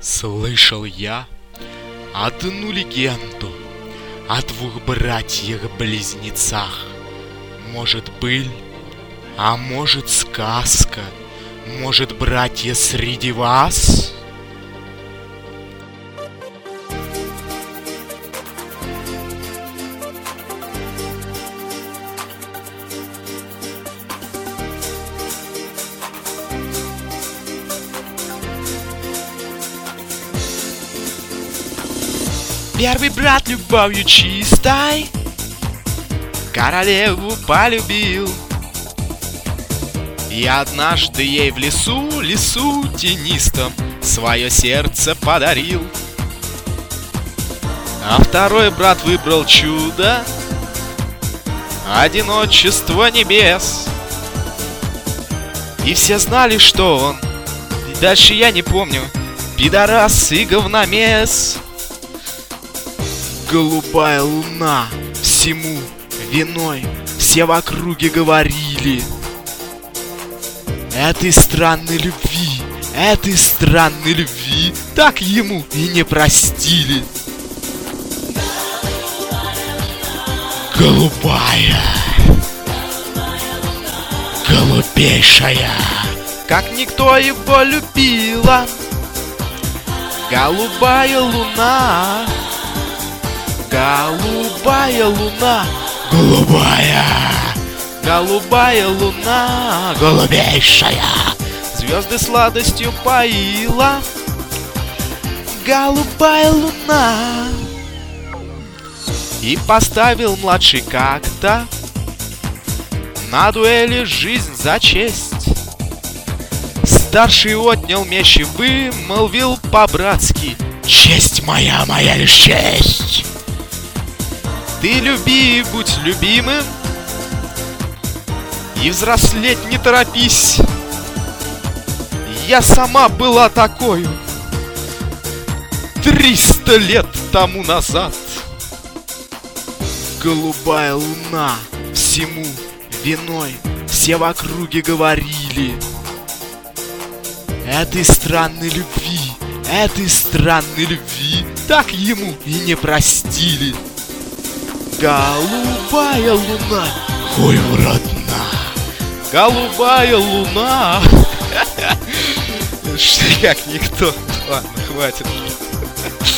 Слышал я одну легенду о двух братьях-близнецах. Может, быль, а может, сказка. Может, братья среди вас? Первый брат любовью чистой королеву полюбил, и однажды ей в лесу тенистом свое сердце подарил. А второй брат выбрал чудо, одиночество небес. И все знали, что он, и дальше я не помню, пидорас и говномес. Голубая луна всему виной, все в округе говорили: этой странной любви так ему и не простили. Голубая, голубейшая, как никто его любила. Голубая луна, голубая луна, голубая луна, голубейшая, звезды сладостью поила. Голубая луна. И поставил младший как-то на дуэли жизнь за честь. Старший отнял меч и вымолвил по-братски: честь моя, моя лишь честь. Ты люби и будь любимым, и взрослеть не торопись. Я сама была такою 300 лет тому назад. Голубая луна всему виной, все в округе говорили: этой странной любви так ему и не простили. Голубая луна, ой, родна, голубая луна. Как никто. Ладно, хватит.